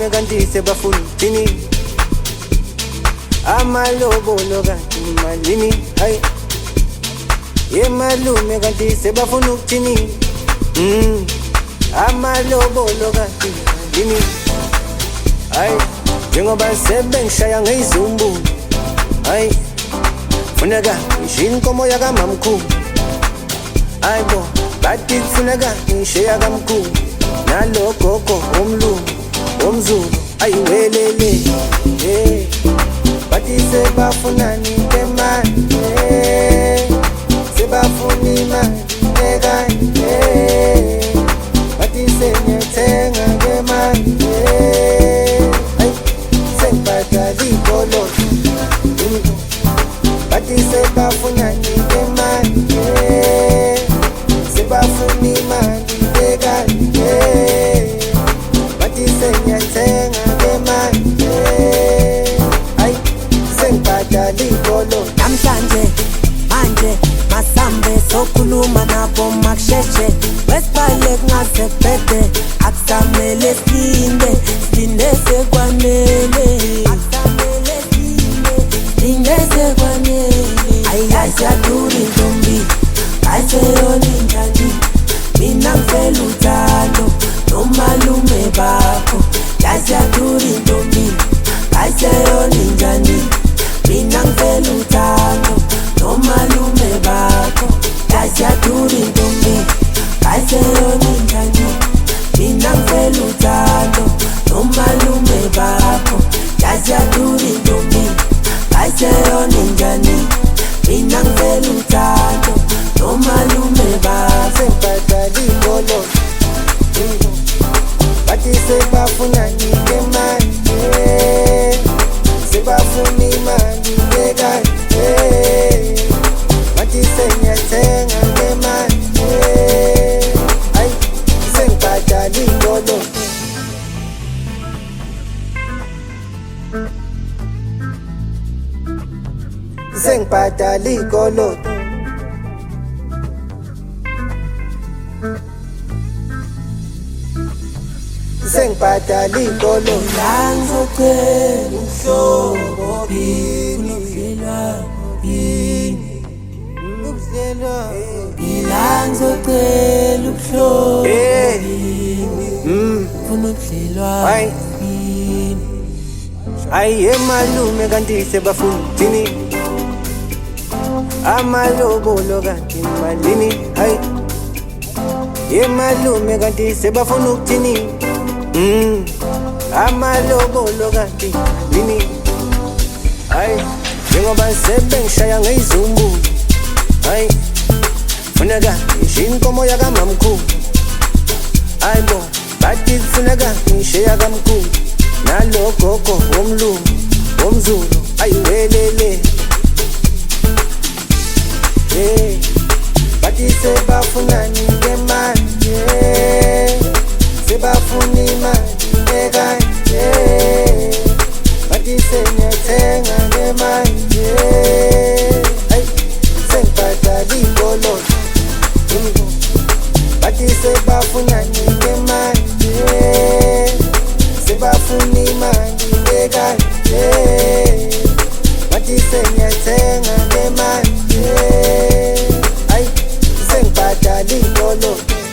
Amalume kanti sebafuna ukuthini, amalobolo kanti malini. Hayi malume kanti sebafuna ukuthini, amalobolo kanti malini. Hayi njengoba sebengishaya ngezumbu, hayi funeka ngishiye inkomo yakamamkhulu. Hayibo bathi kufuneka ngishiya kamkhulu nalo gogo omlungu omzulu ayiwelele. Bathi sebafunani ngemali, sebafuna imali ekanje, bathi senyethenga ngemali, hayi sengibhadala ikoloto. Bathi sebafunani ngemali, sebafuna imali ekanje, bathi senyethenga ngemali, hayi sengibhadala ikoloto. Namhlanje manje masambe sokhuluma nabo makusheshe, wesibale kungaze kubhede, akusamele silinde sekwanele, silinde sekwanele. Ayi siyadura intombi, ayiseyona injani, mina ngifela uthando nomalume bakho. Siyadura intombi, ayiseyona injani, mina ngifela uthando nomalume bakho. Siyadura intombi, ayiseyona injani, mina ngifela uthando nomalume bakho. Siyadura intombi, ayiseyona injani, mina ngifela uthando nomalume bakho. Sengibhadala ikoloto, bathi sebafunani ngemali, sebafuna imali ekanje, bathi senyethenga ngemali, hayi sengibhadala ikoloto. Sengibhadala ikoloto, sengibhadala ikoloto. Ngizocela umhlobo phini, ngizocela ubuhlobo phini, ufuna ubudlelwano phini. Hayi malume kanti sebafuna ukuthini, amalobolo kanti malini. Hayi malume kanti sebafuna ukuthini, amalobolo kanti malini. Hayi njengoba sebengishaya ngezumbu, hayi funeka ngishiye inkomo yakamamkhulu. Hayibo bathi kufuneka ngishiya kamkhulu nalo gogo omlungu omzulu ayiwelele. Bathi sebafunani ngemali, sebafuna imali ekanje, bathi senyethenga ngemali, hayi sengibhadala ikoloto. Bathi sebafunani ngemali, sebafuna imali ekanje, bathi senyethenga ngemali, hayi sengibhadala ikoloto.